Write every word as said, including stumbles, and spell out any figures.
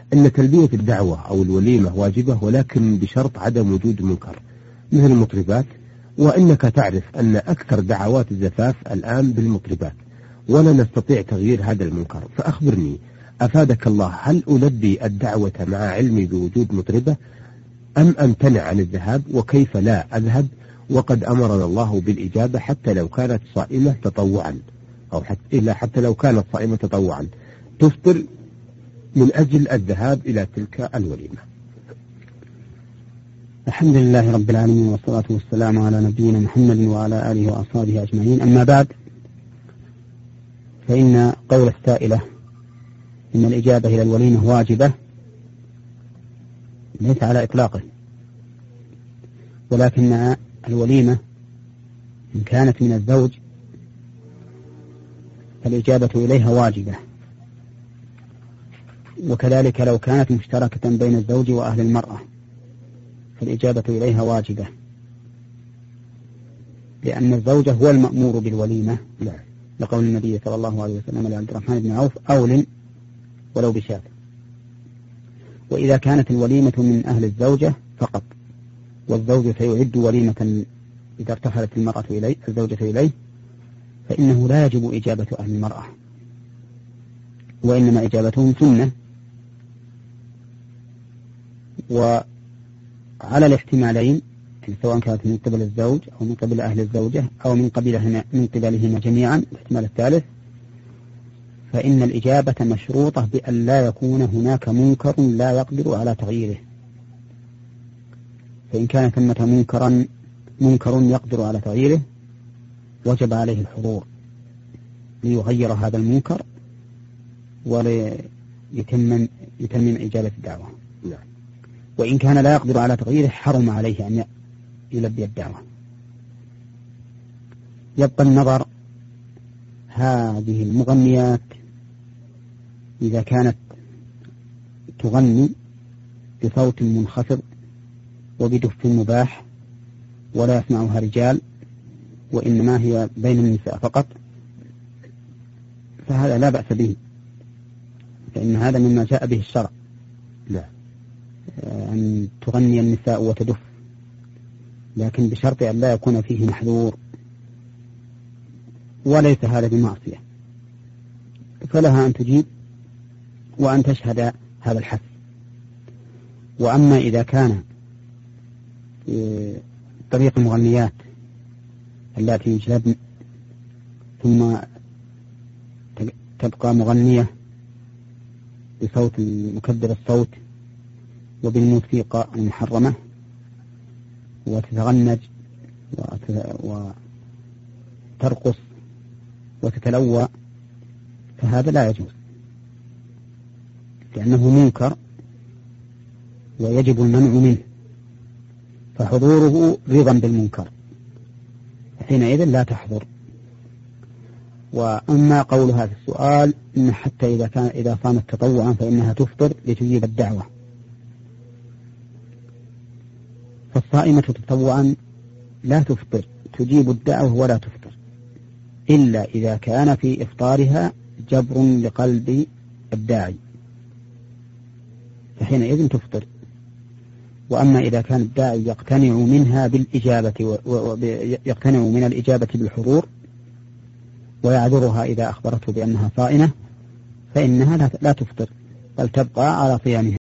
أن تلبية الدعوة أو الوليمة واجبة، ولكن بشرط عدم وجود منكر مثل المطربات، وإنك تعرف أن أكثر دعوات الزفاف الآن بالمطربات، ولا نستطيع تغيير هذا المنكر، فأخبرني أفادك الله، هل ألبي الدعوة مع علمي بوجود مطربة أم أمتنع عن الذهاب؟ وكيف لا أذهب وقد أمرنا الله بالإجابة حتى لو كانت صائمة تطوعا، أو حتى إلا حتى لو كانت صائمة تطوعا تفطر من أجل الذهاب إلى تلك الوليمة. الحمد لله رب العالمين، والصلاة والسلام على نبينا محمد وعلى آله وأصحابه أجمعين. أما بعد، فإن قول السائلة إن الإجابة إلى الوليمة واجبة ليس على إطلاقه، ولكن الوليمة إن كانت من الزوج فالإجابة إليها واجبة، وكذلك لو كانت مشتركة بين الزوج وأهل المرأة فالإجابة إليها واجبة، لأن الزوج هو المأمور بالوليمة لقول النبي صلى الله عليه وسلم لعبد الرحمن بن عوف: أول ولو بشاة. وإذا كانت الوليمة من أهل الزوجة فقط، والزوج سيعد وليمة إذا ارتحلت المرأة إليه الزوجة إليه، فإنه لا يجب إجابة أهل المرأة، وإنما إجابتهم سنة. وعلى الاحتمالين، سواء كانت من قبل الزوج أو من قبل أهل الزوجة أو من قبلهما من قبلهما جميعا، الاحتمال الثالث، فإن الإجابة مشروطة بأن لا يكون هناك منكر لا يقدر على تغييره. فإن كان ثمة منكرا منكر يقدر على تغييره وجب عليه الحضور ليغير هذا المنكر وليتمم يتمم إجابة الدعوة. وإن كان لا يقدر على تغييره حرم عليه أن يلبي الدعوة. يبقى النظر، هذه المغنيات إذا كانت تغني بصوت منخفض وبدف مباح ولا يسمعها رجال وإنما هي بين النساء فقط، فهذا لا بأس به، فإن هذا مما جاء به الشرع، لا أن تغني النساء وتدف، لكن بشرط أن لا يكون فيه محذور، وليس هذا بمعصية، فلها أن تجيب وأن تشهد هذا الحث. وأما إذا كان طريق المغنيات التي يجلبن ثم تبقى مغنية بصوت مكبر الصوت وبالموسيقى المحرمة وتتغنج وترقص وتتلوى، فهذا لا يجوز، لأنه منكر ويجب المنع منه، فحضوره رضا بالمنكر، حينئذ لا تحضر. وأما قولها في السؤال إن حتى إذا كان إذا صامت تطوعا فإنها تفطر لتجيب الدعوة، فالصائمة تطوعا لا تفطر، تجيب الدعوة ولا تفطر، إلا إذا كان في إفطارها جبر لقلب الداعي، فحينئذ تفطر. وأما إذا كان الداعي يقتنع منها بالإجابة ويقتنع من الإجابة بالحضور ويعذرها إذا أخبرته بأنها صائمة، فإنها لا تفطر بل تبقى على صيامها.